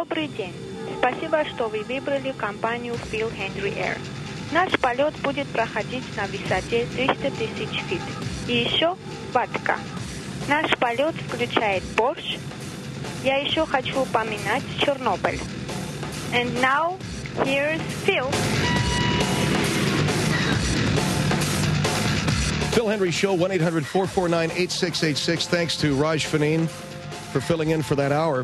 Добрый день. Спасибо, что вы выбрали компанию Phil Henry Air. Наш полет будет проходить на высоте 300 тысяч фит. И еще водка. Наш полет включает борщ. Я еще хочу упоминать Чернобыль. And now, here's Phil. Phil Henry Show, 1-800-449-8686. Thanks to Raj Faneen for filling in for that hour.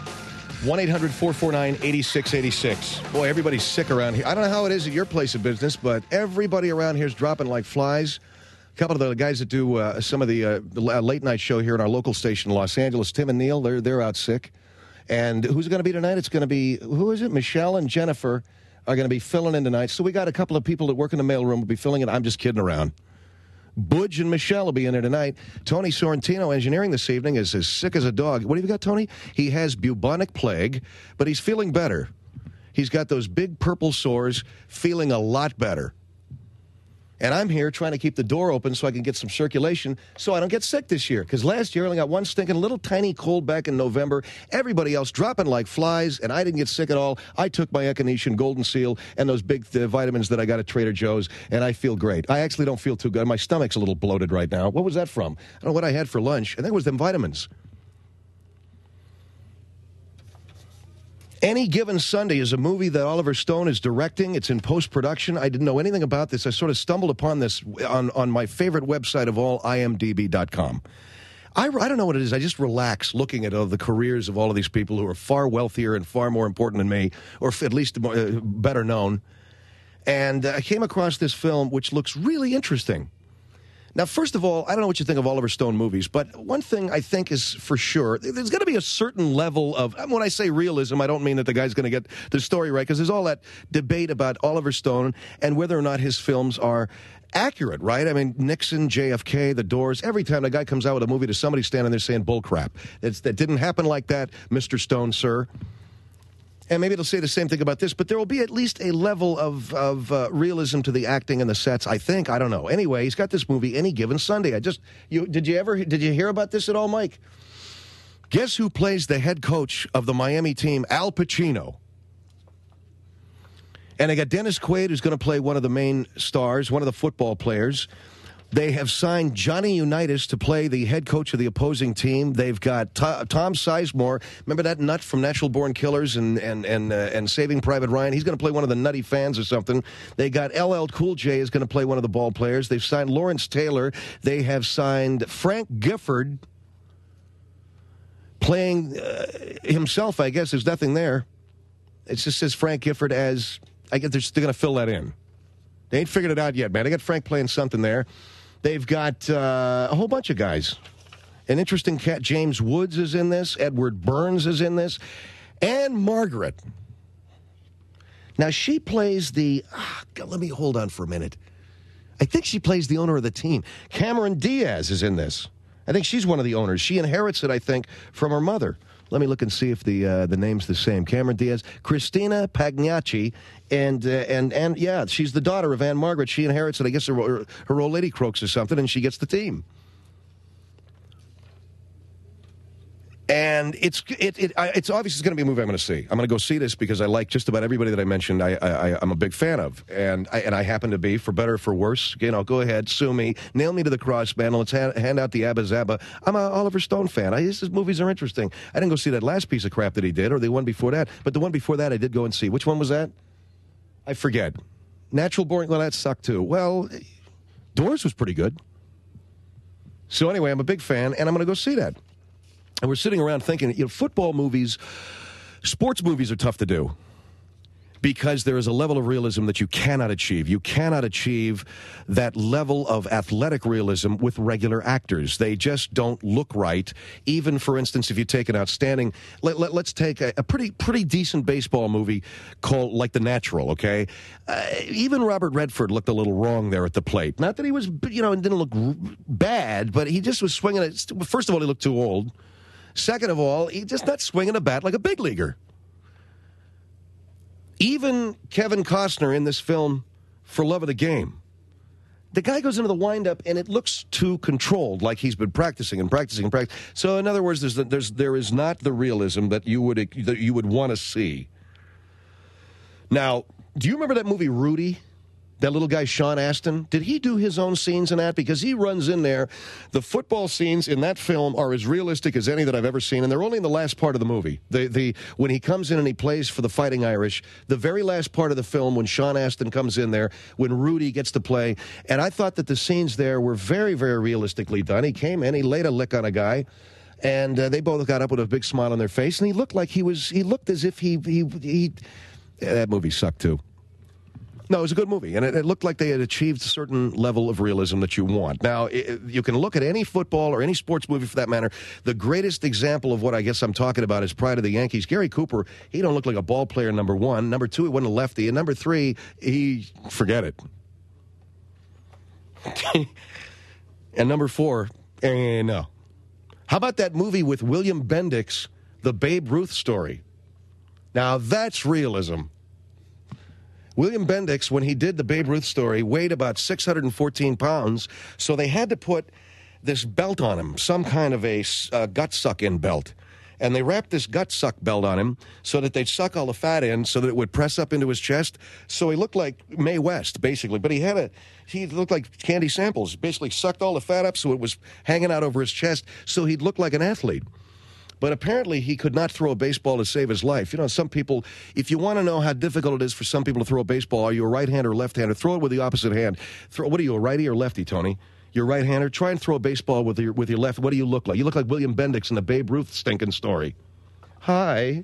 1-800-449-8686. Boy, everybody's sick around here. I don't know how it is at your place of business, but everybody around here is dropping like flies. A couple of the guys that do some of the late-night show here in our local station in Los Angeles, Tim and Neil, they're out sick. And who's it going to be tonight? It's going to be, who is it? Michelle and Jennifer are going to be filling in tonight. So we got a couple of people that work in the mailroom will be filling in. I'm just kidding around. Budge and Michelle will be in there tonight. Tony Sorrentino, engineering this evening, is as sick as a dog. What have you got, Tony? He has bubonic plague, but he's feeling better. He's got those big purple sores, feeling a lot better. And I'm here trying to keep the door open so I can get some circulation so I don't get sick this year. Because last year I only got one stinking little tiny cold back in November. Everybody else dropping like flies, and I didn't get sick at all. I took my Echinacea Golden Seal and those big vitamins that I got at Trader Joe's, and I feel great. I actually don't feel too good. My stomach's a little bloated right now. What was that from? I don't know what I had for lunch. I think it was them vitamins. Any Given Sunday is a movie that Oliver Stone is directing. It's in post-production. I didn't know anything about this. I sort of stumbled upon this on my favorite website of all, imdb.com. I don't know what it is. I just relax looking at the careers of all of these people who are far wealthier and far more important than me, or at least better known. And I came across this film, which looks really interesting. Now, first of all, I don't know what you think of Oliver Stone movies, but one thing I think is for sure, there's going to be a certain level of, when I say realism, I don't mean that the guy's going to get the story right, because there's all that debate about Oliver Stone and whether or not his films are accurate, right? I mean, Nixon, JFK, The Doors, every time a guy comes out with a movie, there's somebody standing there saying bull crap. That didn't happen like that, Mr. Stone, sir. And maybe it'll say the same thing about this, but there will be at least a level of realism to the acting and the sets, I think. I don't know. Anyway, he's got this movie, Any Given Sunday. Did you hear about this at all, Mike? Guess who plays the head coach of the Miami team? Al Pacino. And they got Dennis Quaid, who's going to play one of the main stars, one of the football players. They have signed Johnny Unitas to play the head coach of the opposing team. They've got Tom Sizemore. Remember that nut from Natural Born Killers and Saving Private Ryan? He's going to play one of the nutty fans or something. They got LL Cool J is going to play one of the ball players. They've signed Lawrence Taylor. They have signed Frank Gifford playing himself, I guess. There's nothing there. It just says Frank Gifford as, I guess they're going to fill that in. They ain't figured it out yet, man. They got Frank playing something there. They've got a whole bunch of guys. An interesting cat, James Woods, is in this. Edward Burns is in this. And Margaret. Now, she plays let me hold on for a minute. I think she plays the owner of the team. Cameron Diaz is in this. I think she's one of the owners. She inherits it, I think, from her mother. Let me look and see if the name's the same. Cameron Diaz, Christina Pagnacci, and yeah, she's the daughter of Anne Margaret. She inherits it. I guess her old lady croaks or something, and she gets the team. And it's obviously going to be a movie I'm going to see. I'm going to go see this because I like just about everybody that I mentioned. I'm a big fan of, and I happen to be, for better or for worse. Go ahead, sue me, nail me to the cross, man. Let's hand out the Abba Zaba. I'm a Oliver Stone fan. His movies are interesting. I didn't go see that last piece of crap that he did, or the one before that. But the one before that, I did go and see. Which one was that? I forget. Natural Born. Well, that sucked too. Well, Doors was pretty good. So anyway, I'm a big fan, and I'm going to go see that. And we're sitting around thinking, football movies, sports movies are tough to do because there is a level of realism that you cannot achieve. You cannot achieve that level of athletic realism with regular actors. They just don't look right. Even, for instance, if you take an outstanding, let's take a pretty decent baseball movie called like The Natural, okay? Even Robert Redford looked a little wrong there at the plate. Not that he was, didn't look bad, but he just was swinging it. First of all, he looked too old. Second of all, he's just not swinging a bat like a big leaguer. Even Kevin Costner in this film, For Love of the Game, the guy goes into the windup, and it looks too controlled, like he's been practicing and practicing and practicing. So, in other words, there is not the realism that you would want to see. Now, do you remember that movie Rudy? That little guy, Sean Astin, did he do his own scenes in that? Because he runs in there. The football scenes in that film are as realistic as any that I've ever seen, and they're only in the last part of the movie. When he comes in and he plays for the Fighting Irish, the very last part of the film, when Sean Astin comes in there, when Rudy gets to play, and I thought that the scenes there were very, very realistically done. He came in, he laid a lick on a guy, and they both got up with a big smile on their face, and he looked like he looked as if that movie sucked, too. No, it was a good movie, and it looked like they had achieved a certain level of realism that you want. Now, you can look at any football or any sports movie for that matter. The greatest example of what I guess I'm talking about is Pride of the Yankees. Gary Cooper, he don't look like a ball player, number one. Number two, he wasn't a lefty. And number three, forget it. And number four, no. How about that movie with William Bendix, The Babe Ruth Story? Now, that's realism. William Bendix, when he did the Babe Ruth story, weighed about 614 pounds, so they had to put this belt on him, some kind of a gut suck-in belt. And they wrapped this gut suck belt on him so that they'd suck all the fat in so that it would press up into his chest. So he looked like Mae West, basically. But he looked like Candy Samples, basically sucked all the fat up so it was hanging out over his chest, so he'd look like an athlete. But apparently he could not throw a baseball to save his life. You know, some people, if you want to know how difficult it is for some people to throw a baseball, are you a right-hander or left-hander? Throw it with the opposite hand. What are you, a righty or lefty, Tony? You're a right-hander? Try and throw a baseball with your left. What do you look like? You look like William Bendix in the Babe Ruth stinking story. Hi.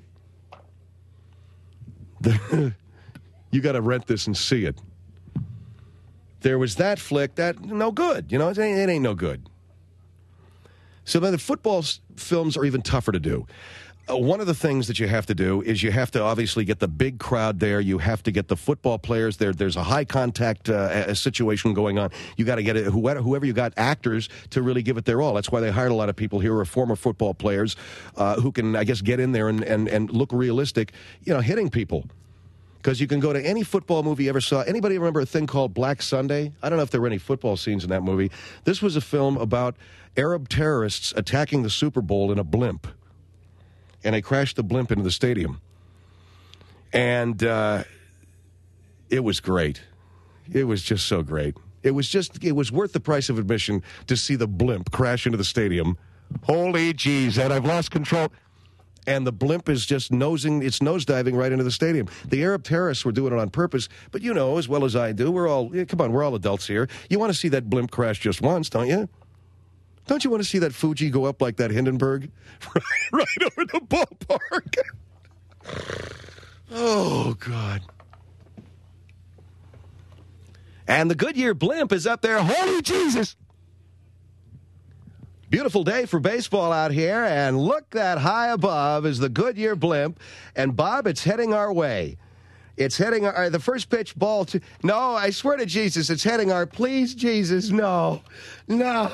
You got to rent this and see it. There was that flick, no good. You know, it ain't no good. So then the football films are even tougher to do. One of the things that you have to do is you have to obviously get the big crowd there. You have to get the football players there. There's a high contact situation going on. You got to get whoever you got, actors, to really give it their all. That's why they hired a lot of people here who are former football players who can, I guess, get in there and look realistic, you know, hitting people. Because you can go to any football movie you ever saw. Anybody remember a thing called Black Sunday? I don't know if there were any football scenes in that movie. This was a film about Arab terrorists attacking the Super Bowl in a blimp. And they crashed the blimp into the stadium. And it was great. It was just so great. It was worth the price of admission to see the blimp crash into the stadium. Holy jeez, and I've lost control. And the blimp is just nosediving right into the stadium. The Arab terrorists were doing it on purpose, but you know as well as I do, we're all adults here. You want to see that blimp crash just once, don't you? Don't you want to see that Fuji go up like that Hindenburg? right over the ballpark. Oh, God. And the Goodyear blimp is up there. Holy Jesus! Beautiful day for baseball out here, and look that high above is the Goodyear blimp. And, Bob, it's heading our way. It's heading the first pitch ball to... No, I swear to Jesus, it's heading our... Please, Jesus, no. No.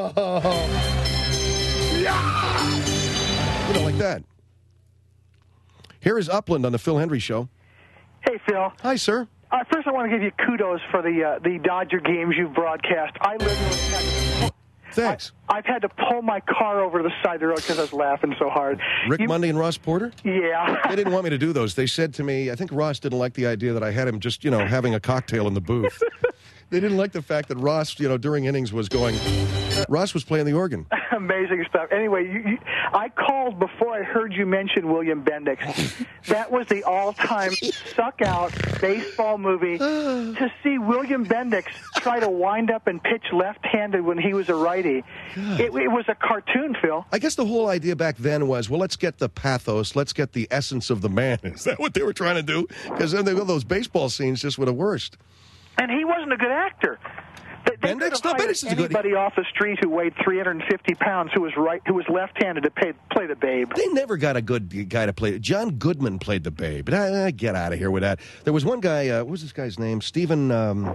You know, like that. Here is Upland on the Phil Hendry Show. Hey, Phil. Hi, sir. First, I want to give you kudos for the Dodger games you've broadcast. I literally... Thanks. I've had to pull my car over the side of the road because I was laughing so hard. Rick Monday and Ross Porter? Yeah. They didn't want me to do those. They said to me, I think Ross didn't like the idea that I had him just, having a cocktail in the booth. They didn't like the fact that Ross, during innings was going... Ross was playing the organ. Amazing stuff. Anyway, I called before I heard you mention William Bendix. That was the all-time suck-out baseball movie. To see William Bendix try to wind up and pitch left-handed when he was a righty. It was a cartoon, Phil. I guess the whole idea back then was, well, let's get the pathos, let's get the essence of the man. Is that what they were trying to do? Because then those baseball scenes just were the worst. And he wasn't a good actor. Bendix? No, Bendix is a good... Anybody off the street who weighed 350 pounds who was left-handed to play the Babe. They never got a good guy to play it. John Goodman played the Babe. But get out of here with that. There was one guy, what was this guy's name? Stephen,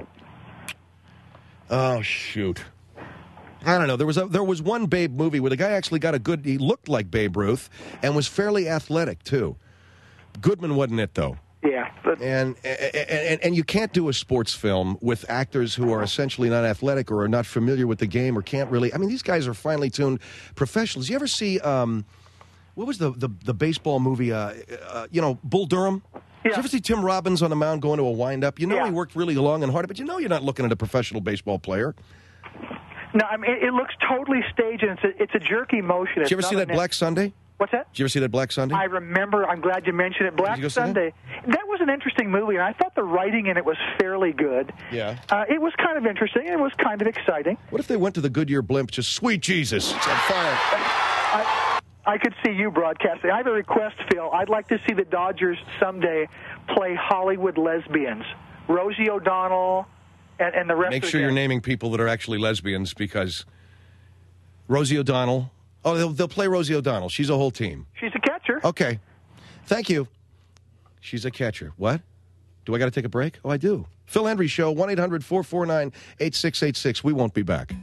oh, shoot. I don't know. There was one Babe movie where the guy actually got he looked like Babe Ruth and was fairly athletic, too. Goodman wasn't it, though. Yeah. But And you can't do a sports film with actors who are essentially not athletic or are not familiar with the game or can't really. I mean, these guys are finely tuned professionals. You ever see what was the baseball movie? Bull Durham. Yeah. Did you ever see Tim Robbins on the mound going to a windup? You know Yeah. he worked really long and hard, but you know you're not looking at a professional baseball player. no, I mean it looks totally staged, and it's a jerky motion. Did you ever see that Black Sunday? What's that? Did you ever see that Black Sunday? I remember. I'm glad you mentioned it. Black Did you go see Sunday. That was an interesting movie, and I thought the writing in it was fairly good. Yeah. It was kind of interesting, and it was kind of exciting. What if they went to the Goodyear blimp, just sweet Jesus, it's on fire? I could see you broadcasting. I have a request, Phil. I'd like to see the Dodgers someday play Hollywood lesbians. Rosie O'Donnell and the rest Make of sure the you're naming people that are actually lesbians, because Rosie O'Donnell. Oh, they'll play Rosie O'Donnell. She's a whole team. She's a catcher. Okay. Thank you. She's a catcher. What? Do I got to take a break? Oh, I do. Phil Hendrie Show, 1-800-449-8686. We won't be back.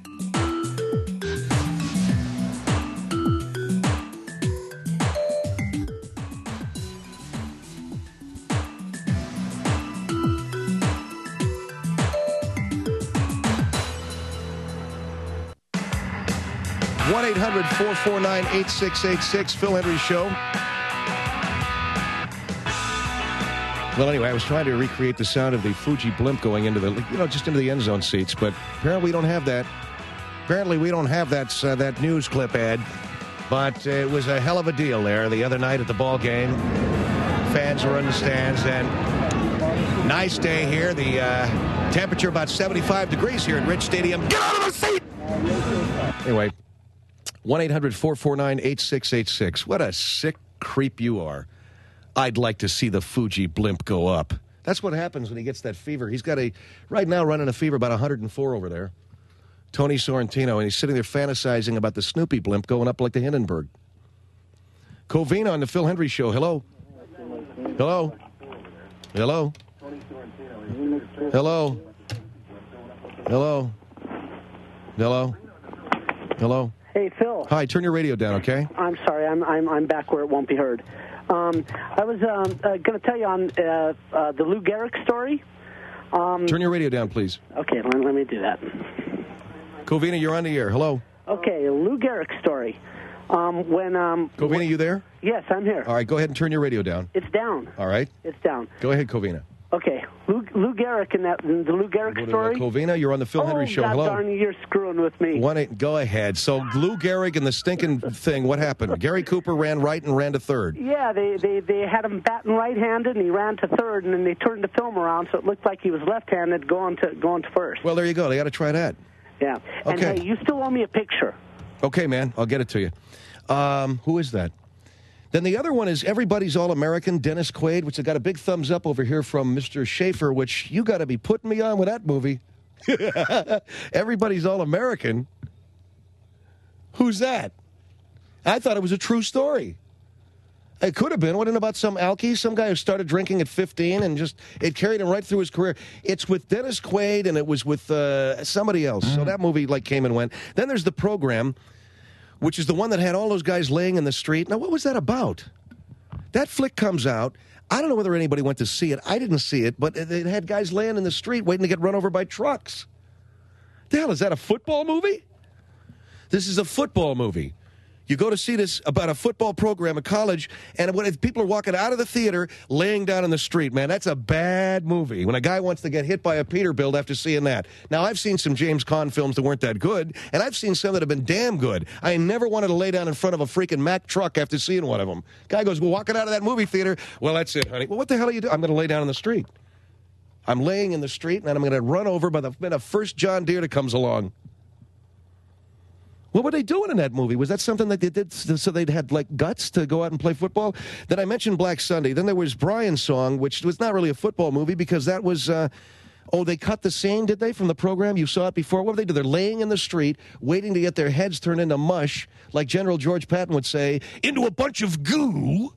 One 800-449-8686. Phil Hendrie Show. Well, anyway, I was trying to recreate the sound of the Fuji blimp going into the, just into the end zone seats, but apparently we don't have that. Apparently we don't have that news clip, Ed. But it was a hell of a deal there the other night at the ball game. Fans were in the stands, and nice day here. The temperature about 75 degrees here at Rich Stadium. Get out of the seat! Anyway, 1-800-449-8686. What a sick creep you are. I'd like to see the Fuji blimp go up. That's what happens when he gets that fever. He's got right now running a fever about 104 over there. Tony Sorrentino, and he's sitting there fantasizing about the Snoopy blimp going up like the Hindenburg. Covina on the Phil Hendrie Show. Hello? Hello? Hello? Hello? Hello? Hello? Hello? Hey, Phil. Hi, turn your radio down, okay? I'm sorry. I'm back where it won't be heard. I was going to tell you on the Lou Gehrig story. Turn your radio down, please. Okay, let me do that. Covina, you're on the air. Hello. Okay, Lou Gehrig story. Covina, you there? Yes, I'm here. All right, go ahead and turn your radio down. It's down. All right. It's down. Go ahead, Covina. Okay, Lou Gehrig and the Lou Gehrig story. Covina, you're on the Phil Hendrie Show. God Hello. Darn, you're screwing with me. Go ahead. So Lou Gehrig and the stinking thing. What happened? Gary Cooper ran right and ran to third. Yeah, they had him batting right-handed, and he ran to third, and then they turned the film around, so it looked like he was left-handed going to first. Well, there you go. They got to try that. Yeah. And Okay. hey, you still owe me a picture. Okay, man. I'll get it to you. Who is that? Then the other one is Everybody's All-American, Dennis Quaid, which I got a big thumbs up over here from Mr. Schaefer, which you got to be putting me on with that movie. Everybody's All-American? Who's that? I thought it was a true story. It could have been. Wasn't it about some alky, some guy who started drinking at 15 and it carried him right through his career. It's with Dennis Quaid, and it was with somebody else. So that movie came and went. Then there's The Program, which is the one that had all those guys laying in the street. Now, what was that about? That flick comes out. I don't know whether anybody went to see it. I didn't see it, but it had guys laying in the street waiting to get run over by trucks. The hell, is that a football movie? This is a football movie. You go to see this about a football program at college, and when people are walking out of the theater, laying down in the street, man, that's a bad movie. When a guy wants to get hit by a Peterbilt after seeing that. Now, I've seen some James Caan films that weren't that good, and I've seen some that have been damn good. I never wanted to lay down in front of a freaking Mack truck after seeing one of them. Guy goes, well, walking out of that movie theater, well, that's it, honey. Well, what the hell are you doing? I'm going to lay down in the street. I'm laying in the street, and I'm going to run over by the first John Deere that comes along. What were they doing in that movie? Was that something that they did so they'd had, guts to go out and play football? Then I mentioned Black Sunday. Then there was Brian's Song, which was not really a football movie because that was, they cut the scene, did they, from the program? You saw it before. What did they do? They're laying in the street, waiting to get their heads turned into mush, like General George Patton would say, into a bunch of goo.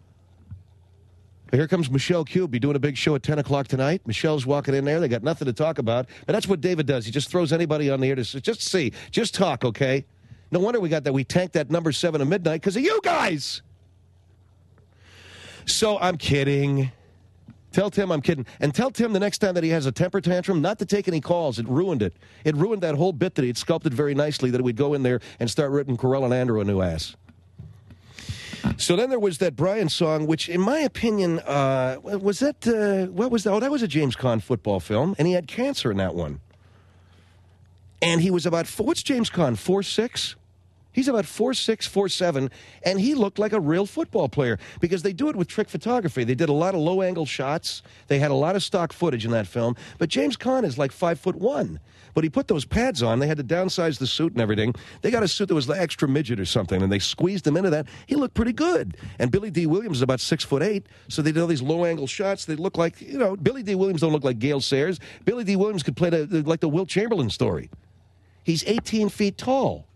Here comes Michelle Cube. Be doing a big show at 10 o'clock tonight. Michelle's walking in there. They got nothing to talk about. But that's what David does. He just throws anybody on the air to just talk, okay? No wonder we tanked that number 7 at midnight because of you guys. So I'm kidding. Tell Tim I'm kidding. And tell Tim the next time that he has a temper tantrum not to take any calls. It ruined it. It ruined that whole bit that he'd sculpted very nicely, that we'd go in there and start ripping Corell and Andrew a new ass. So then there was that Brian song, which, in my opinion, was that, what was that? Oh, that was a James Caan football film, and he had cancer in that one. And he was about, what's James Caan, 4'6"? He's about 4'6", 4'7", and he looked like a real football player because they do it with trick photography. They did a lot of low-angle shots. They had a lot of stock footage in that film. But James Caan is like 5'1". But he put those pads on. They had to downsize the suit and everything. They got a suit that was the extra midget or something, and they squeezed him into that. He looked pretty good. And Billy D. Williams is about 6'8", so they did all these low-angle shots. They look like, you know, Billy D. Williams don't look like Gale Sayers. Billy D. Williams could play like the Wilt Chamberlain story. He's 18 feet tall.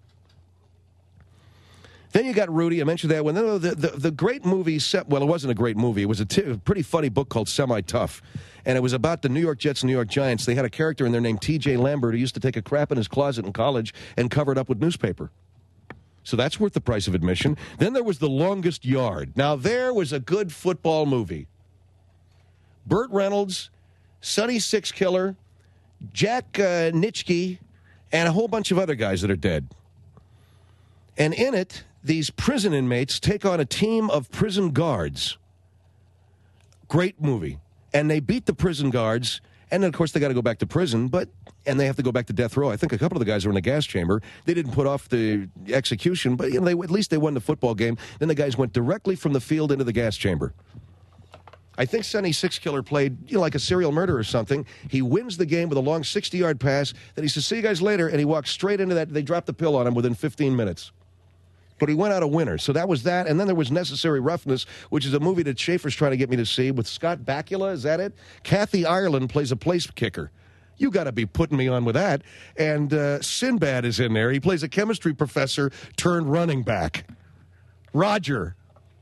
Then you got Rudy. I mentioned that one. The great movie, well, it wasn't a great movie. It was a pretty funny book called Semi-Tough. And it was about the New York Jets and New York Giants. They had a character in there named T.J. Lambert who used to take a crap in his closet in college and cover it up with newspaper. So that's worth the price of admission. Then there was The Longest Yard. Now, there was a good football movie. Burt Reynolds, Sonny Sixkiller, Jack Nitschke, and a whole bunch of other guys that are dead. And in it, these prison inmates take on a team of prison guards. Great movie. And they beat the prison guards, and then, of course, they got to go back to prison, and they have to go back to death row. I think a couple of the guys were in the gas chamber. They didn't put off the execution, but you know, at least they won the football game. Then the guys went directly from the field into the gas chamber. I think Sonny Sixkiller played, like a serial murderer or something. He wins the game with a long 60-yard pass. Then he says, "See you guys later," and he walks straight into that. They dropped the pill on him within 15 minutes. But he went out a winner. So that was that. And then there was Necessary Roughness, which is a movie that Schaefer's trying to get me to see with Scott Bakula. Is that it? Kathy Ireland plays a place kicker. You got to be putting me on with that. And Sinbad is in there. He plays a chemistry professor turned running back. Roger.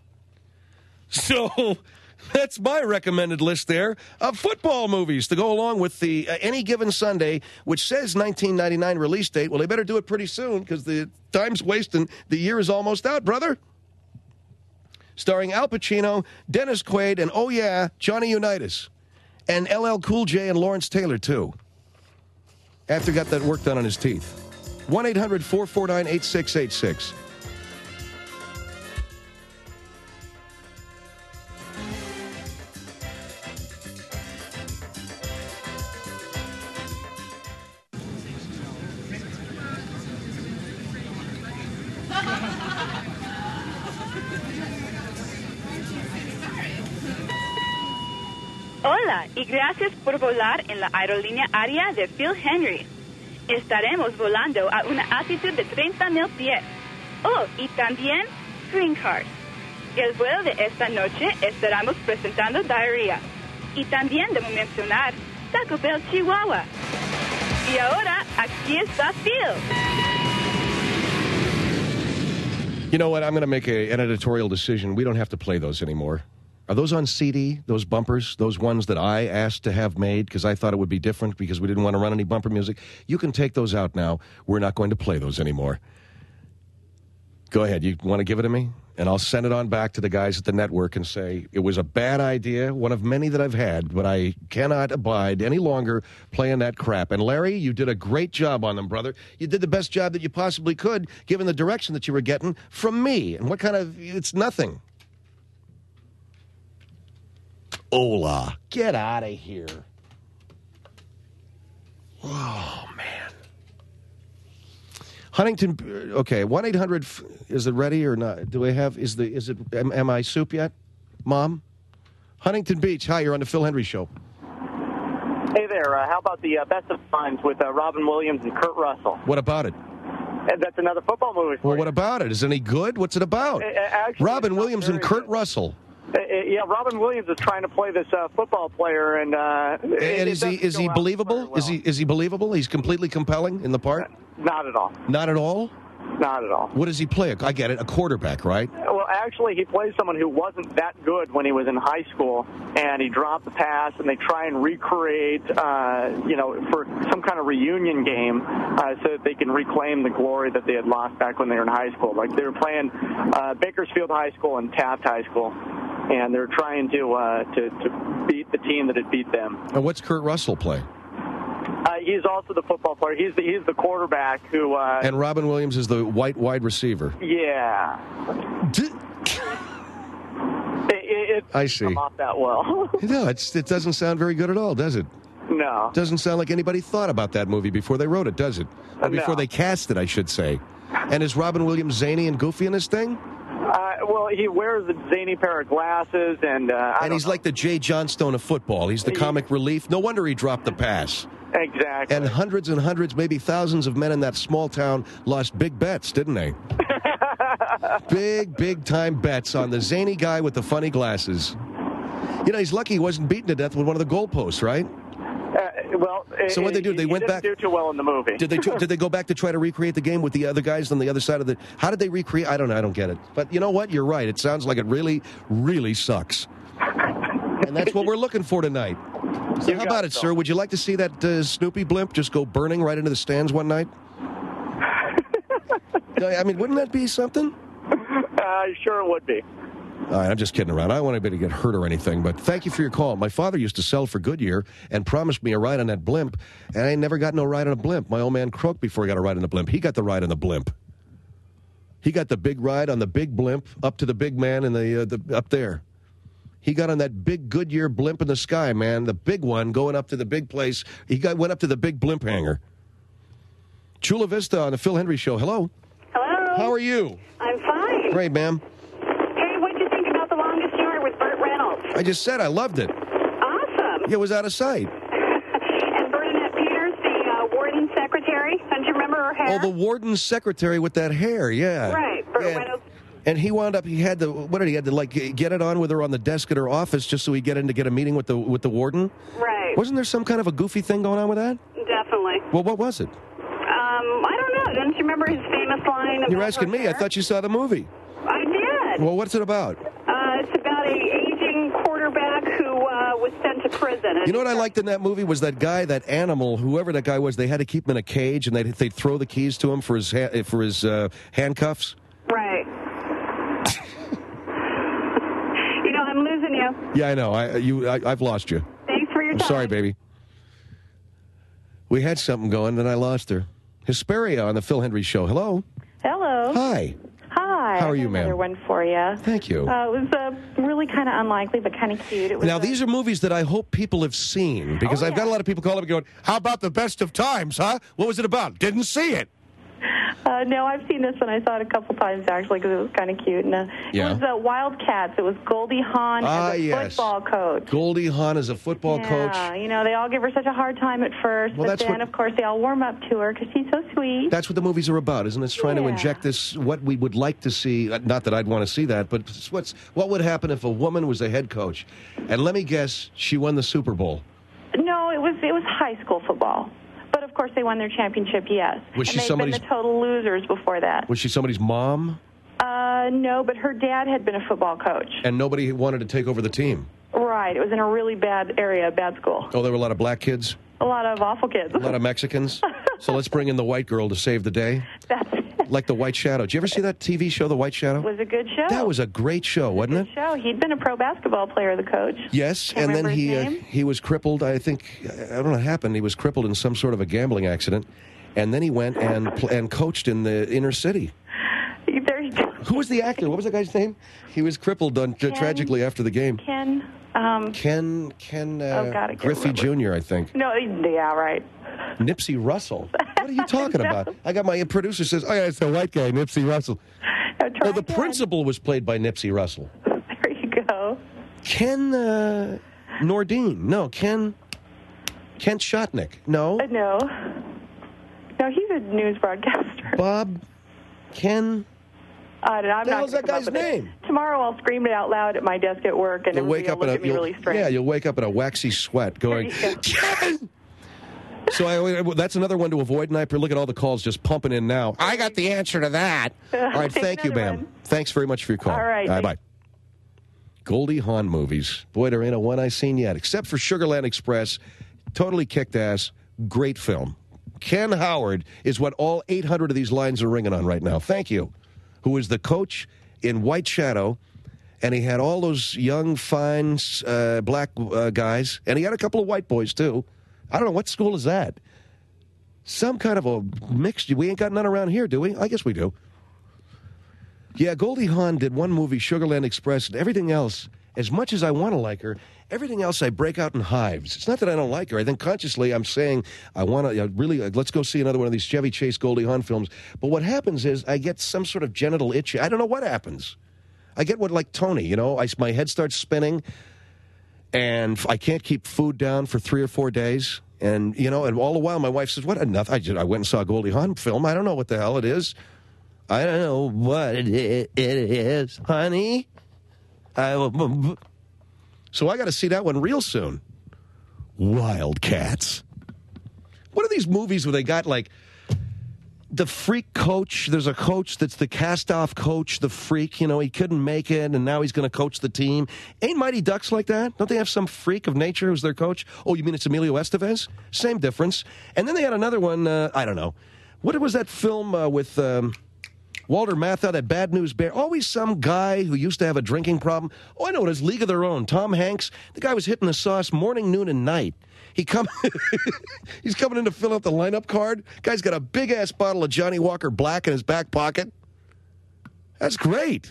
So that's my recommended list there of football movies to go along with the Any Given Sunday, which says 1999 release date. Well, they better do it pretty soon because the time's wasting. The year is almost out, brother. Starring Al Pacino, Dennis Quaid, and, oh yeah, Johnny Unitas. And LL Cool J and Lawrence Taylor, too. After he got that work done on his teeth. 1-800-449-8686. Hola y gracias por volar en la aerolínea aérea de Phil Henry. Estaremos volando a una altitud de 30,000 pies. Oh, y también Green Card. El vuelo de esta noche estaremos presentando diarrea. Y también debo mencionar Taco Bell Chihuahua. Y ahora, aquí está Phil. You know what? I'm going to make an editorial decision. We don't have to play those anymore. Are those on CD, those bumpers, those ones that I asked to have made because I thought it would be different because we didn't want to run any bumper music? You can take those out now. We're not going to play those anymore. Go ahead. You want to give it to me? And I'll send it on back to the guys at the network and say, it was a bad idea, one of many that I've had, but I cannot abide any longer playing that crap. And Larry, you did a great job on them, brother. You did the best job that you possibly could, given the direction that you were getting from me. And what kind of, it's nothing. Ola, get out of here. Oh, man. Huntington, okay, 1-800, is it ready or not? Do we have, am I soup yet, Mom? Huntington Beach, hi, you're on the Phil Hendry Show. Hey there, how about the Best of Times with Robin Williams and Kurt Russell? What about it? That's another football movie for Well, you. what about it? Is it any good? What's it about? Actually, Robin Williams and Kurt Russell. Yeah, Robin Williams is trying to play this football player, and is he believable? Well. Is he believable? He's completely compelling in the part. Not at all. Not at all. Not at all. What does he play? I get it. A quarterback, right? Well, actually, he plays someone who wasn't that good when he was in high school, and he dropped the pass, and they try and recreate, for some kind of reunion game so that they can reclaim the glory that they had lost back when they were in high school. Like they were playing Bakersfield High School and Taft High School. and they're trying to beat the team that had beat them. And what's Kurt Russell play? He's also the football player. He's the quarterback who. And Robin Williams is the white wide receiver. Yeah. It I see. Come off that well. No, it doesn't sound very good at all, does it? No. Doesn't sound like anybody thought about that movie before they wrote it, does it? Or before they cast it, I should say. And is Robin Williams zany and goofy in this thing? Well, he wears a zany pair of glasses, and he's like the Jay Johnstone of football. He's the comic relief. No wonder he dropped the pass. Exactly. And hundreds, maybe thousands of men in that small town lost big bets, didn't they? big time bets on the zany guy with the funny glasses. You know, he's lucky he wasn't beaten to death with one of the goalposts, right? So what they do? They went back. Didn't do too well in the movie. Did they go back to try to recreate the game with the other guys on the other side of the? How did they recreate? I don't know. I don't get it. But you know what? You're right. It sounds like it really, really sucks. And that's what we're looking for tonight. So how about it, sir? Would you like to see that Snoopy blimp just go burning right into the stands one night? I mean, wouldn't that be something? Sure it would be. All right, I'm just kidding around. I don't want anybody to get hurt or anything, but thank you for your call. My father used to sell for Goodyear and promised me a ride on that blimp, and I never got no ride on a blimp. My old man croaked before he got a ride on the blimp. He got the ride on the blimp. He got the big ride on the big blimp up to the big man in the up there. He got on that big Goodyear blimp in the sky, man, the big one going up to the big place. Went up to the big blimp hangar. Chula Vista on the Phil Hendry Show. Hello. Hello. How are you? I'm fine. Great, ma'am. Hey, what'd you think about The Longest Yard with Burt Reynolds? I just said I loved it. Awesome. Yeah, it was out of sight. And Bernadette Peters, the warden secretary. Don't you remember her hair? Oh, the warden's secretary with that hair, yeah. Right, Burt Reynolds. And he wound up, he had to like get it on with her on the desk at her office just so he'd get in to get a meeting with the warden? Right. Wasn't there some kind of a goofy thing going on with that? Definitely. Well, what was it? I don't know. Don't you remember his famous line about You're asking me. hair? I thought you saw the movie. I did. Well, what's it about? It's about an aging quarterback who was sent to prison. You know what I liked in that movie was that guy, that animal, whoever that guy was, they had to keep him in a cage and they'd throw the keys to him for his handcuffs. Right. You know, I'm losing you. Yeah, I know. I've lost you. Thanks for your time. I'm sorry, baby. We had something going, then I lost her. Hesperia on the Phil Hendry Show. Hello. Hello. Hi. Hi. How are you, ma'am? Another one for you. Thank you. It was really kind of unlikely, but kind of cute. It was Now, these are movies that I hope people have seen, because I've got a lot of people calling up and going, how about The Best of Times, huh? What was it about? Didn't see it. No, I've seen this one. I saw it a couple times, actually, because it was kind of cute. And, It was Wildcats. It was Goldie Hawn as a football coach. Goldie Hawn as a football coach. Yeah, you know, they all give her such a hard time at first, but then, of course, they all warm up to her because she's so sweet. That's what the movies are about, isn't it? It's trying to inject this, what we would like to see. Not that I'd want to see that, but what would happen if a woman was a head coach? And let me guess, she won the Super Bowl. No, it was high school football. But, of course, they won their championship, yes. Was she and they'd been the total losers before that. Was she somebody's mom? No, but her dad had been a football coach. And nobody wanted to take over the team? Right. It was in a really bad area, bad school. Oh, there were a lot of black kids? A lot of awful kids. A lot of Mexicans? So let's bring in the white girl to save the day? That's it. Like The White Shadow. Did you ever see that TV show, The White Shadow? It was a good show. That was a great show, wasn't it? Show. He'd been a pro basketball player, the coach. Yes, Can't and then remember he was crippled. I don't know what happened. He was crippled in some sort of a gambling accident, and then he went and coached in the inner city. Who was the actor? What was the guy's name? He was crippled tragically after the game. Ken Griffey Jr., I think. No, yeah, right. Nipsey Russell. What are you talking about? I got my producer says, oh, yeah, it's the white guy, Nipsey Russell. Oh, the principal was played by Nipsey Russell. There you go. Ken Nordine. No, Kent Shotnick. No. No, he's a news broadcaster. Bob. Ken. I don't know. I'm what the not hell's that guy's name? Tomorrow I'll scream it out loud at my desk at work, and you'll wake up look at me really strange. Yeah, you'll wake up in a waxy sweat going, Ken! So that's another one to avoid, and I look at all the calls just pumping in now. I got the answer to that. All right, thank you, ma'am. Thanks very much for your call. All right. Bye. Goldie Hawn movies. Boy, there ain't a one I've seen yet, except for Sugarland Express. Totally kicked ass. Great film. Ken Howard is what all 800 of these lines are ringing on right now. Thank you. Who is the coach in White Shadow And he had all those young, fine black guys. And he had a couple of white boys, too. I don't know. What school is that? Some kind of a mixed... We ain't got none around here, do we? I guess we do. Yeah, Goldie Hawn did one movie, Sugarland Express, and everything else, as much as I want to like her, everything else I break out in hives. It's not that I don't like her. I think consciously I'm saying I want to really, let's go see another one of these Chevy Chase Goldie Hawn films. But what happens is I get some sort of genital itch. I don't know what happens. I get what, like Tony, you know, my head starts spinning, and I can't keep food down for 3 or 4 days. And, you know, and all the while my wife says, what, enough? I went and saw a Goldie Hawn film. I don't know what the hell it is. I don't know what it is, honey. So I got to see that one real soon. Wildcats. What are these movies where they got, like, the freak coach? There's a coach that's the cast-off coach, the freak. You know, he couldn't make it, and now he's going to coach the team. Ain't Mighty Ducks like that? Don't they have some freak of nature who's their coach? Oh, you mean it's Emilio Estevez? Same difference. And then they had another one, I don't know. What was that film with... Walter Matthau, that Bad News Bear, always some guy who used to have a drinking problem. Oh, I know it is, League of Their Own. Tom Hanks, the guy was hitting the sauce morning, noon, and night. He's coming in to fill out the lineup card. Guy's got a big-ass bottle of Johnny Walker Black in his back pocket. That's great.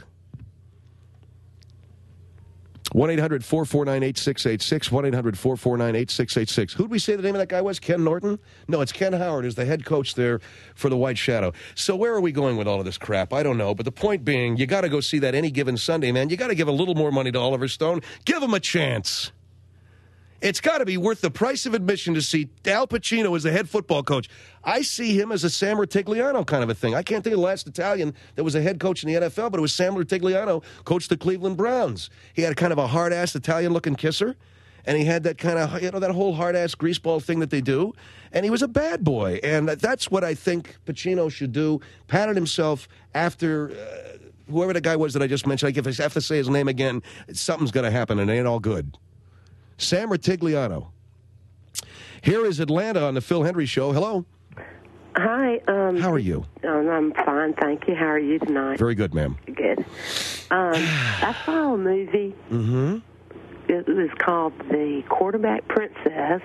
1-800-449-8686, 1-800-449-8686. Who'd we say the name of that guy was? Ken Norton? No, it's Ken Howard, who's the head coach there for the White Shadow. So where are we going with all of this crap? I don't know. But the point being, you got to go see that Any Given Sunday, man. You got to give a little more money to Oliver Stone. Give him a chance. It's got to be worth the price of admission to see Al Pacino as the head football coach. I see him as a Sam Rutigliano kind of a thing. I can't think of the last Italian that was a head coach in the NFL, but it was Sam Rutigliano, coached the Cleveland Browns. He had kind of a hard-ass Italian-looking kisser, and he had that kind of, you know, that whole hard-ass greaseball thing that they do, and he was a bad boy. And that's what I think Pacino should do, patted himself after... whoever the guy was that I just mentioned, if I have to say his name again, something's going to happen, and it ain't all good. Sam Rutigliano. Here is Atlanta on the Phil Hendry Show. Hello. Hi. How are you? I'm fine, thank you. How are you tonight? Very good, ma'am. Good. I saw a movie. Mm-hmm. It was called The Quarterback Princess.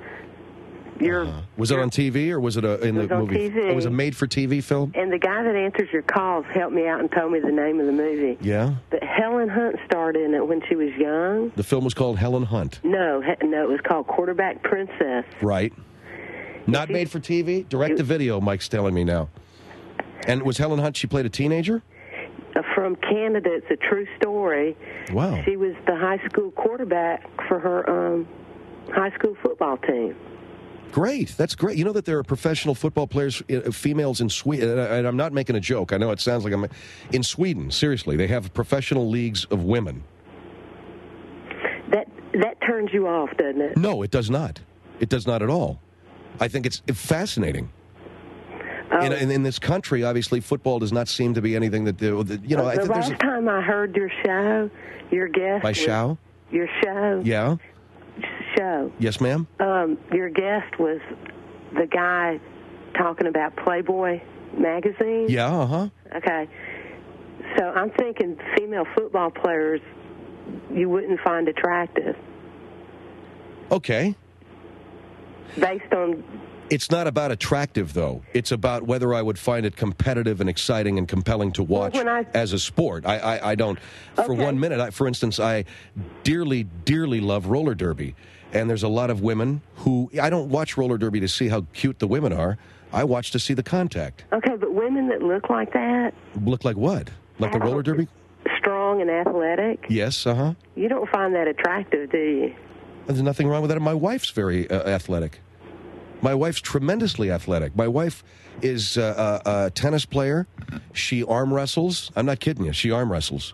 Was it on TV or was it in the movie? On TV. It was a made-for-TV film? And the guy that answers your calls helped me out and told me the name of the movie. Yeah? But Helen Hunt starred in it when she was young. The film was called Helen Hunt? No, it was called Quarterback Princess. Right. Not made for TV? Direct-to-video, Mike's telling me now. And was Helen Hunt, she played a teenager? From Canada. It's a true story. Wow. She was the high school quarterback for her high school football team. Great. That's great. You know that there are professional football players, females in Sweden, and I'm not making a joke. I know it sounds like I'm... In Sweden, seriously, they have professional leagues of women. That turns you off, doesn't it? No, it does not. It does not at all. I think it's fascinating. In this country, obviously, football does not seem to be anything that... you know, I think last time I heard your show, your guest... My show? Your show. Yeah? Show. Yes, ma'am? Your guest was the guy talking about Playboy magazine? Yeah, uh-huh. Okay. So I'm thinking female football players you wouldn't find attractive. Okay. Based on... It's not about attractive, though. It's about whether I would find it competitive and exciting and compelling to watch as a sport. I don't... For 1 minute, for instance, I dearly, dearly love roller derby. And there's a lot of women who... I don't watch roller derby to see how cute the women are. I watch to see the contact. Okay, but women that look like that... Look like what? Like the roller derby? Strong and athletic? Yes, uh-huh. You don't find that attractive, do you? There's nothing wrong with that. My wife's very athletic. My wife's tremendously athletic. My wife is a tennis player. She arm wrestles. I'm not kidding you. She arm wrestles.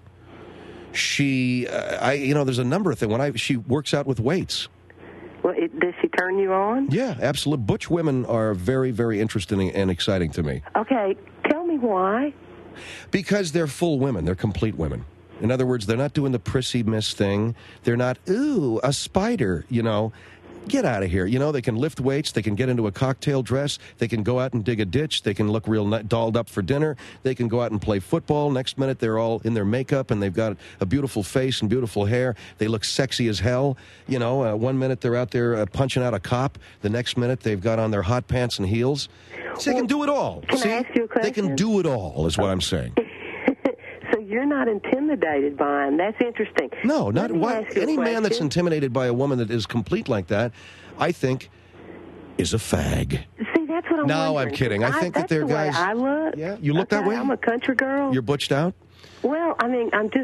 There's a number of things. She works out with weights. Well, does she turn you on? Yeah, absolutely. Butch women are very, very interesting and exciting to me. Okay, tell me why. Because they're full women. They're complete women. In other words, they're not doing the prissy miss thing. They're not, ooh, a spider, you know. Get out of here. You know, they can lift weights. They can get into a cocktail dress. They can go out and dig a ditch. They can look real dolled up for dinner. They can go out and play football. Next minute, they're all in their makeup, and they've got a beautiful face and beautiful hair. They look sexy as hell. You know, 1 minute they're out there punching out a cop. The next minute, they've got on their hot pants and heels. So they can do it all. Can I ask you a question? They can do it all, is what I'm saying. So you're not intimidated by him. That's interesting. No, not why. Any man that's intimidated by a woman that is complete like that, I think, is a fag. See, that's what I'm No, wondering. I'm kidding. I think that they're guys. That's the way I look. Yeah, you look that way? I'm a country girl. You're butched out? Well, I mean, I'm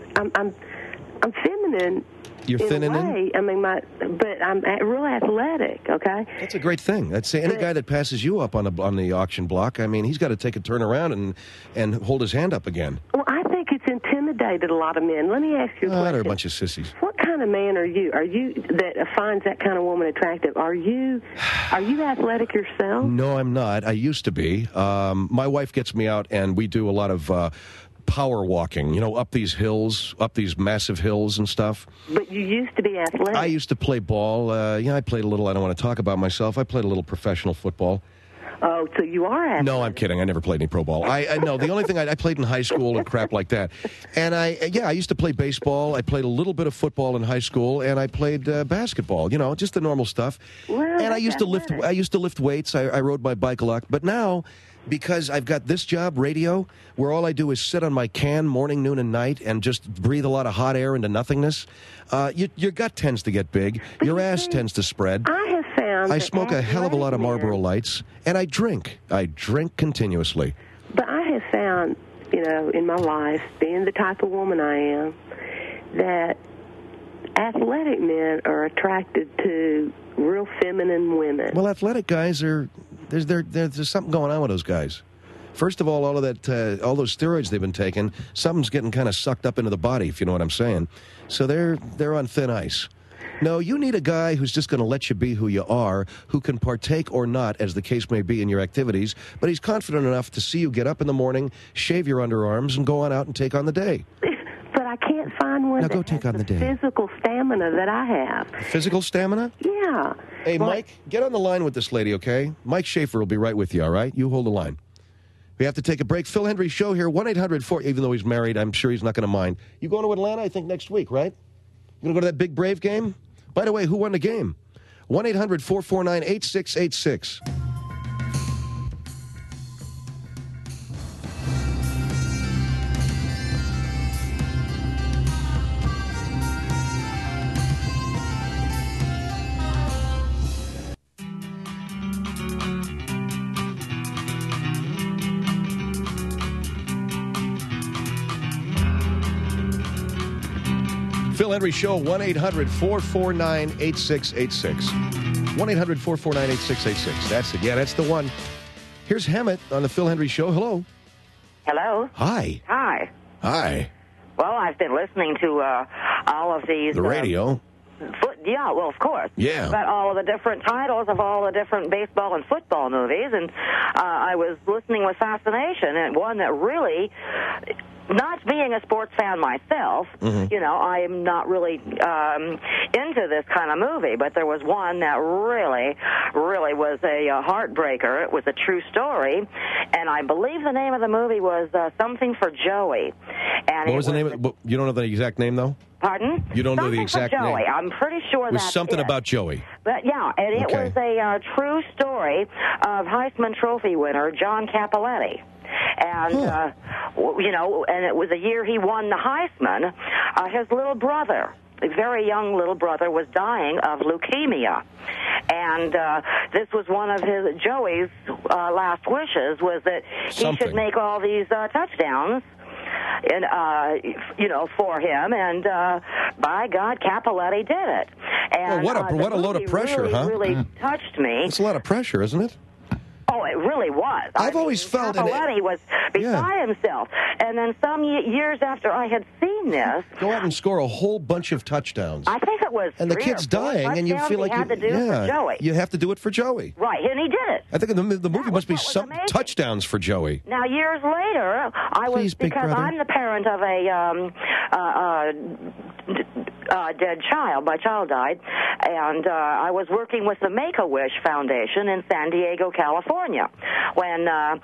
feminine. You're in thinning a way. I mean, but I'm real athletic. Okay. That's a great thing. That's any guy that passes you up on the auction block. I mean, he's got to take a turn around and hold his hand up again. Well, I think it's intimidated a lot of men. Let me ask you a question. They're a bunch of sissies. What kind of man are you? Are you that finds that kind of woman attractive? Are you athletic yourself? No, I'm not. I used to be. My wife gets me out, and we do a lot of power walking, you know, up these hills, up these massive hills and stuff. But you used to be athletic. I used to play ball. I played a little. I don't want to talk about myself. I played a little professional football. Oh, so you are athletic. No, I'm kidding. I never played any pro ball. I know. The only thing I played in high school and crap like that. And I used to play baseball. I played a little bit of football in high school, and I played basketball. You know, just the normal stuff. Well, and I used to lift weights. I rode my bike a lot. But now, because I've got this job, radio, where all I do is sit on my can morning, noon, and night and just breathe a lot of hot air into nothingness, your gut tends to get big. Your ass tends to spread. I have found I smoke a hell of a lot of Marlboro Lights, and I drink. I drink continuously. But I have found, you know, in my life, being the type of woman I am, that athletic men are attracted to real feminine women. Well, athletic guys are... There's something going on with those guys. First of all those steroids they've been taking, something's getting kind of sucked up into the body, if you know what I'm saying. So they're on thin ice. No, you need a guy who's just going to let you be who you are, who can partake or not, as the case may be, in your activities, but he's confident enough to see you get up in the morning, shave your underarms, and go on out and take on the day. But I can't find one that go take on the day. Physical stamina that I have. Physical stamina? Yeah. Hey, Mike, get on the line with this lady, okay? Mike Schaefer will be right with you, all right? You hold the line. We have to take a break. Phil Hendry Show here, 1-800-4... Even though he's married, I'm sure he's not going to mind. You going to Atlanta, I think, next week, right? You going to go to that big Brave game? By the way, who won the game? 1-800-449-8686. Phil Hendry Show, 1-800-449-8686. 1-800-449-8686. That's it. Yeah, that's the one. Here's Hammett on the Phil Hendry Show. Hello. Hello. Hi. Hi. Hi. Well, I've been listening to all of these... The radio. Yeah, well, of course. Yeah. But all of the different titles of all the different baseball and football movies, and I was listening with fascination, and one that really... Not being a sports fan myself, you know, I am not really into this kind of movie, but there was one that really was a heartbreaker. It was a true story, and I believe the name of the movie was Something for Joey. And what was the name? You don't know the exact name, though? Pardon? You don't know the exact name? Joey. name? I'm pretty sure it was that's something it. about Joey. But yeah, and it was a true story of Heisman Trophy winner John Cappelletti. And, you know, and it was the year he won the Heisman. His little brother, a very young little brother, was dying of leukemia. And this was one of Joey's last wishes, was that he should make all these touchdowns. And you know, for him, and by God, Cappelletti did it. And well, what a load of pressure, really touched me. It's a lot of pressure, isn't it? Oh, it really was. I've always felt Cappelletti was beside himself. And then some years after I had seen this, go out and score a whole bunch of touchdowns. I think it was, and the kid's dying, and you feel like had to do it for Joey. You have to do it for Joey, right? And he did it. I think the movie must be some touchdowns for Joey. Now, years later, because I'm the parent of a dead child. My child died, and I was working with the Make-A-Wish Foundation in San Diego, California, when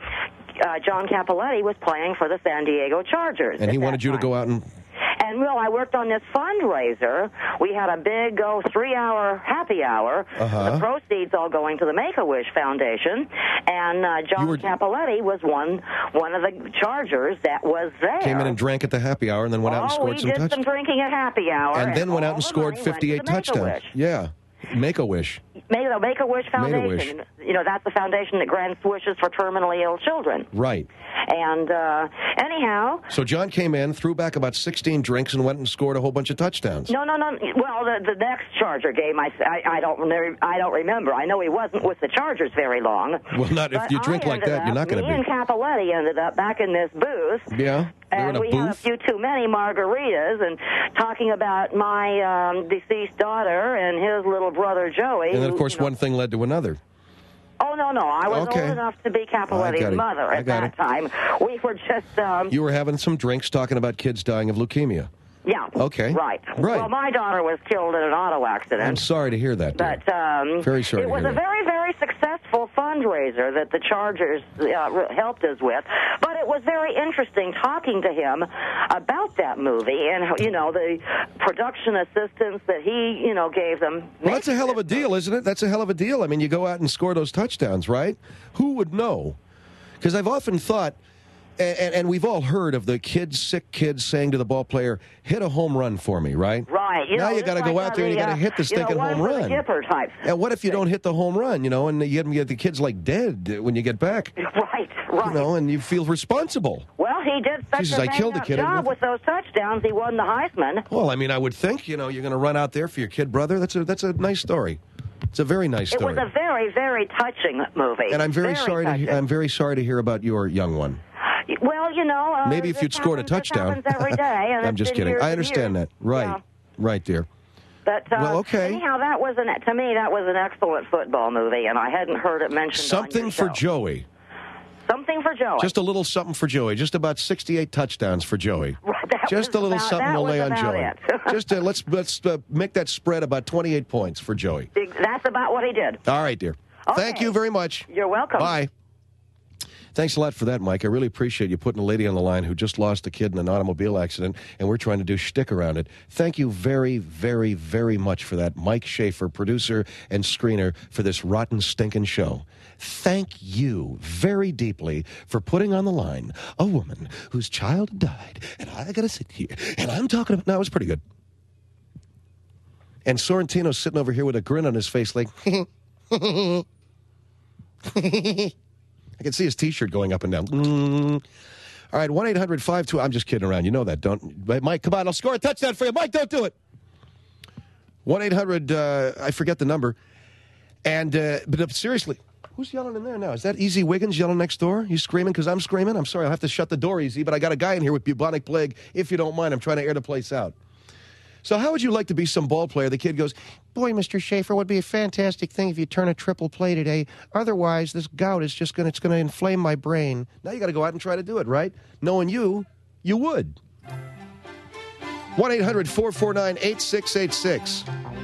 John Cappelletti was playing for the San Diego Chargers. And he wanted you to go out and... And, well, I worked on this fundraiser. We had a big 3-hour happy hour. The proceeds all going to the Make-A-Wish Foundation. And John Cappelletti was one of the Chargers that was there. Came in and drank at the happy hour and then went out and scored some touchdowns. We did some drinking at happy hour. And then went out and scored 58 touchdowns. Yeah. Make-A-Wish. Make-A-Wish Foundation. You know, that's the foundation that grants wishes for terminally ill children. Right. And anyhow... So John came in, threw back about 16 drinks, and went and scored a whole bunch of touchdowns. No. Well, the next Charger game, I don't remember. I know he wasn't with the Chargers very long. Well, not if you drink like that, you're not going to be. Me and Cappelletti ended up back in this booth. Yeah? And we had a few too many margaritas and talking about my deceased daughter and his little brother Joey. And then, of course, one thing led to another. Oh, no. I was old enough to be Cappelletti's mother at that time. We were just... You were having some drinks talking about kids dying of leukemia. Yeah. Okay. Right. Well, my daughter was killed in an auto accident. I'm sorry to hear that, dear. But very sorry it was a very, very successful fundraiser that the Chargers helped us with. But it was very interesting talking to him about that movie and, you know, the production assistance that he, you know, gave them. Well, that's a hell of a deal, isn't it? That's a hell of a deal. I mean, you go out and score those touchdowns, right? Who would know? Because I've often thought... And we've all heard of the sick kids saying to the ball player, hit a home run for me, right? Right. Now you got to go out there and you got to hit the stinking home run. Type. And what if you don't hit the home run, you know, and you get the kids like dead when you get back? Right. You know, and you feel responsible. Well, he did such a job with those touchdowns, he won the Heisman. Well, I mean, I would think, you know, you're going to run out there for your kid brother. That's a nice story. It's a very nice story. It was a very, very touching movie. And I'm very sorry to hear about your young one. Well, you know... maybe if you'd scored a touchdown. This happens every day. I'm just kidding. I understand that. Right. Yeah. Right, dear. But, well, okay. Anyhow, to me, that was an excellent football movie, and I hadn't heard it mentioned Something for Joey. Something for Joey. Just a little something for Joey. Just about 68 touchdowns for Joey. Just a little something we'll lay on Joey. Just let's make that spread about 28 points for Joey. That's about what he did. All right, dear. Okay. Thank you very much. You're welcome. Bye. Thanks a lot for that, Mike. I really appreciate you putting a lady on the line who just lost a kid in an automobile accident, and we're trying to do shtick around it. Thank you very, very, very much for that, Mike Schaefer, producer and screener for this rotten, stinking show. Thank you very deeply for putting on the line a woman whose child died, and I got to sit here, and I'm talking about... No, it was pretty good. And Sorrentino's sitting over here with a grin on his face like... I can see his T-shirt going up and down. All right, 1-800-52... I'm just kidding around. You know that, don't... Mike, come on, I'll score a touchdown for you. Mike, don't do it. 1-800... I forget the number. And, but seriously, who's yelling in there now? Is that Easy Wiggins yelling next door? You screaming because I'm screaming? I'm sorry, I'll have to shut the door, Easy, but I got a guy in here with bubonic plague. If you don't mind, I'm trying to air the place out. So how would you like to be some ball player? The kid goes, boy, Mr. Schaefer, would be a fantastic thing if you turn a triple play today. Otherwise, this gout is just it's going to inflame my brain. Now you got to go out and try to do it, right? Knowing you would. 1-800-449-8686.